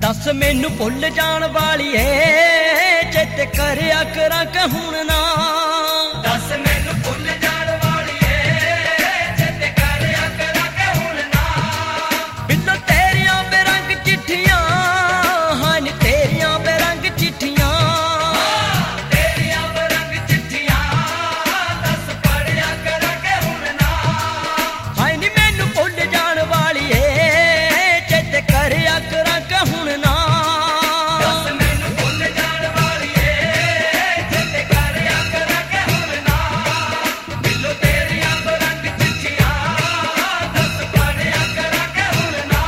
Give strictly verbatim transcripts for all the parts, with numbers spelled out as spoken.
दस मैनू भुल जान वाली है चेते करया करा कि हुण ना। दस मैनू भुल जान वाली है चेते करया करा कि हुण ना। बिल्लो तेरियां बेरंग चिट्ठियां हां नी तेरियां बेरंग चिट्ठियां तेरियां बेरंग चिट्ठियां दस पढ़िया करा कि हुण ना। हाय नी मैनू भुल जान वाली है चेते करया करा कि हुण ना। दस मैनू भुल जान वाली है चेते करया करा कि हुण ना। बिल्लो तेरियां बेरंग चिट्ठियां दस पढ़िया करा कि हुण ना।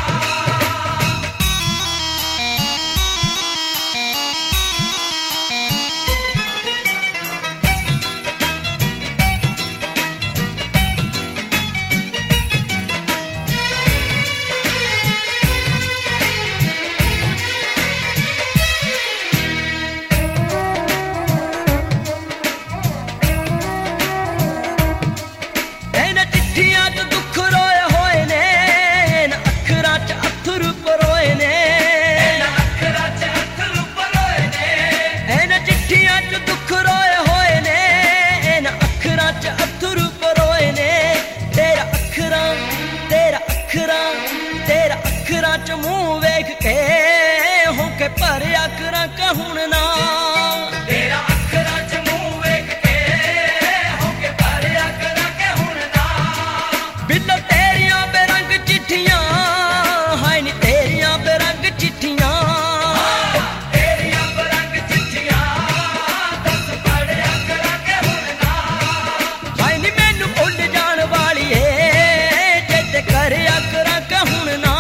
ਇਹਨਾਂ ਚਿੱਠੀਆਂ 'ਚ ਦੁੱਖ ਰੋਏ ਹੋਏ ਨੇ ਇਹਨਾਂ ਅੱਖਰਾਂ 'ਚ ਅੱਥਰੂ ਪਰੋਏ ਨੇ। ਇਹਨਾਂ ਅੱਖਰਾਂ 'ਚ ਅੱਥਰੂ ਪਰੋਏ ਨੇ। ਇਹਨਾਂ ਚਿੱਠੀਆਂ 'ਚ ਦੁੱਖ ਰੋਏ ਹੋਏ ਨੇ ਇਹਨਾਂ ਅੱਖਰਾਂ 'ਚ ਅੱਥਰੂ ਪਰੋਏ ਨੇ। ਤੇਰਾ ਅੱਖਰਾਂ ਤੇਰਾ ਅੱਖਰਾਂ ਤੇਰਾ ਅੱਖਰਾਂ 'ਚ ਮੂੰਹ ਵੇਖ ਕੇ ਹੋ ਕੇ ਭਰਿਆ ਕਰਾਂ ਕਿ ਹੁਣ ਨਾ। ਤੇਰਾ ਅੱਖਰਾਂ 'ਚ ਮੂੰਹ ਵੇਖ ਕੇ ਹੋ ਕੇ ਭਰਿਆ ਕਰਾਂ ਕਿ ਹੁਣ ਨਾ। ਬਿੱਲੋ ਤੇਰੀਆਂ ਬੇਰੰਗ ਚਿੱਠੀਆਂ ਹਾਏ ਨੀ ਤੇਰੀਆਂ ਬੇਰੰਗ ਚਿੱਠੀਆਂ ਤੇਰੀਆਂ ਬਰੰਗ ਚਿੱਠੀਆਂ ਦਸ ਪੜਿਆ ਕਰਾਂ ਕਿ ਹੁਣ ਨਾ। ਹਾਏ ਨੀ ਮੈਨੂੰ ਭੁੱਲ ਜਾਣ ਵਾਲੀ ਏ ਚੇਤੇ ਕਰਿਆ ਕਰਾਂ ਕਿ ਹੁਣ ਨਾ।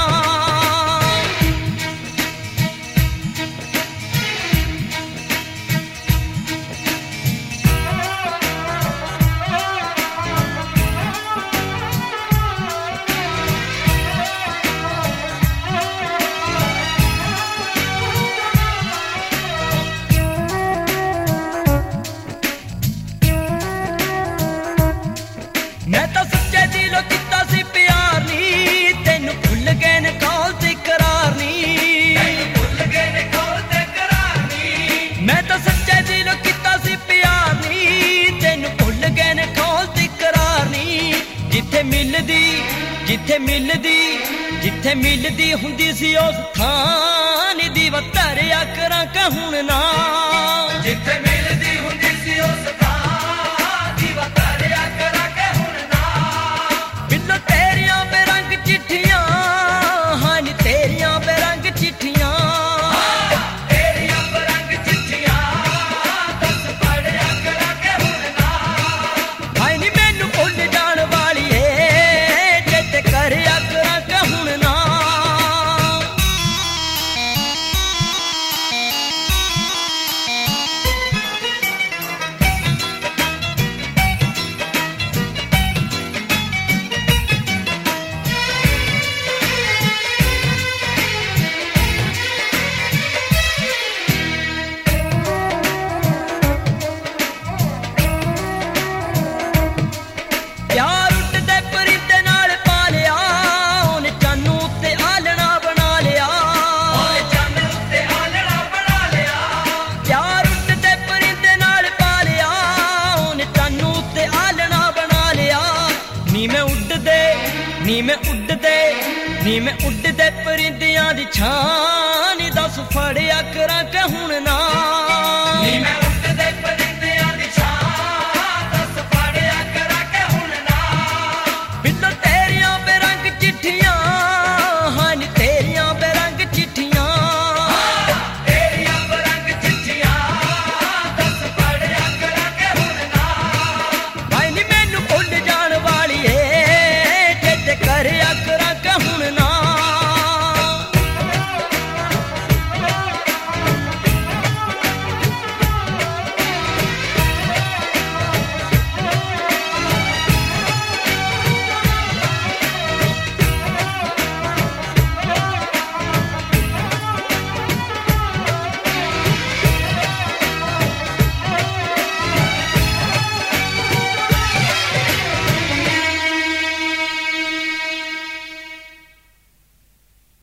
ਮੈਂ ਤਾਂ ਸੱਚੇ ਦਿਲੋਂ ਕੀਤਾ ਸੀ ਪਿਆਰ ਨੀ ਤੈਨੂੰ ਭੁੱਲ ਗਏ ਨੇ ਕੌਲ ਤੇ ਕਰਾਰ ਨੀ। ਤੈਨੂੰ ਭੁੱਲ ਗਏ ਨੇ ਕੋਲ ਤੇ ਕਰਾਰ ਨੀ। ਮੈਂ ਤਾਂ ਸੱਚੇ ਦਿਲੋਂ ਕੀਤਾ ਸੀ ਪਿਆਰ ਨੀ ਤੈਨੂੰ ਭੁੱਲ ਗਏ ਨੇ ਕੌਲ ਤੇ ਕਰਾਰ ਨੀ। ਜਿੱਥੇ ਮਿਲਦੀ ਜਿੱਥੇ ਮਿਲਦੀ ਜਿੱਥੇ ਮਿਲਦੀ ਹੁੰਦੀ ਸੀ ਉਸ ਥਾਂ ਨੀ ਦੀ ਵਤਰਿਆ ਕਰਾਂ ਕਿ ਹੁਣ ਨਾ। ਜਿੱਥੇ ਮਿਲਦੀ ਹੁੰਦੀ ਸੀ ਉਸ ਥਾਂ ਦੀ ਵਤਰਿਆ ਕਰਾਂ ਕਿ ਹੁਣ ਨਾ। ਬਿੱਲੋ ਤੇਰੀਆਂ ਬੇਰੰਗ ਚਿੱਠੀਆਂ ਹਾਂ ਨੀ ਤੇਰੀਆਂ ਬੇਰੰਗ ਚਿੱਠੀਆਂ ਤੇਰੀਆਂ ਬਰੰਗ ਚਿੱਠੀਆਂ ਦਸ ਪੜਿਆ ਕਰਾਂ ਕਿ ਹੁਣ ਨਾ। ਹਾਏ ਨੀ ਮੈਨੂੰ ਭੁੱਲ ਜਾਣ ਵਾਲੀ ਏ ਚੇਤੇ ਕਰਿਆ ਕਰਾਂ ਕਿ ਹੁਣ ਨਾ। ਯਾਰ ਉੱਡਦੇ ਪਰਿੰਦੇ ਨਾਲ ਪਾ ਲਿਆ ਉਹਨੇ ਚਾਨੂ ਉੱਤੇ ਆਲਣਾ ਬਣਾ ਲਿਆ। ਉਹਨੇ ਚੰਨ ਉੱਤੇ ਆਲਣਾ ਬਣਾ ਲਿਆ। ਯਾਰ ਉੱਡਦੇ ਪਰਿੰਦੇ ਨਾਲ ਪਾ ਲਿਆ ਉਹਨੇ ਚਾਨੂ ਉੱਤੇ ਆਲਣਾ ਬਣਾ ਲਿਆ। ਨੀ ਮੈਂ ਉੱਡਦੇ ਨੀ ਮੈਂ ਉੱਡਦੇ ਨੀ ਮੈਂ ਉੱਡਦੇ ਪਰਿੰਦਿਆਂ ਦੀ ਛਾਂ